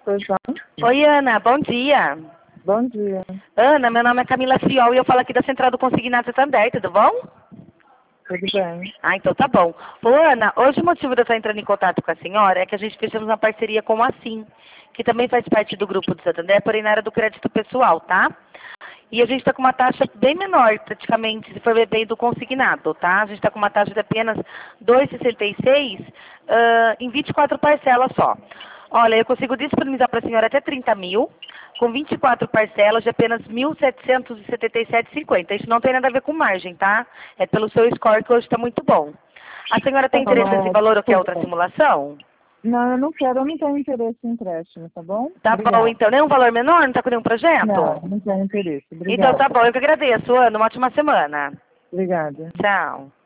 Pois não? Oi, Ana, bom dia. Bom dia. Ana, meu nome é Camila Fiol e eu falo aqui da Central do Consignado Santander, tudo bom? Tudo bem. Ah, então tá bom. Ô, Ana, hoje o motivo de eu estar entrando em contato com a senhora é que a gente fechamos uma parceria com a Assim, que também faz parte do grupo do Santander, porém na área do crédito pessoal, tá? E a gente está com uma taxa bem menor, praticamente, se for ver bem do consignado, tá? A gente está com uma taxa de apenas 2,66 em 24 parcelas só. Olha, eu consigo disponibilizar para a senhora até 30 mil, com 24 parcelas de apenas 1.777,50. Isso não tem nada a ver com margem, tá? É pelo seu score que hoje está muito bom. A senhora tem interesse nesse valor ou quer outra simulação? Não, eu não quero, eu não tenho interesse em empréstimo, tá bom? Tá bom, então. Nem um valor menor? Não está com nenhum projeto? Não tenho interesse. Então Obrigada. tá bom, eu que agradeço, Ana. Uma ótima semana. Obrigada. Tchau.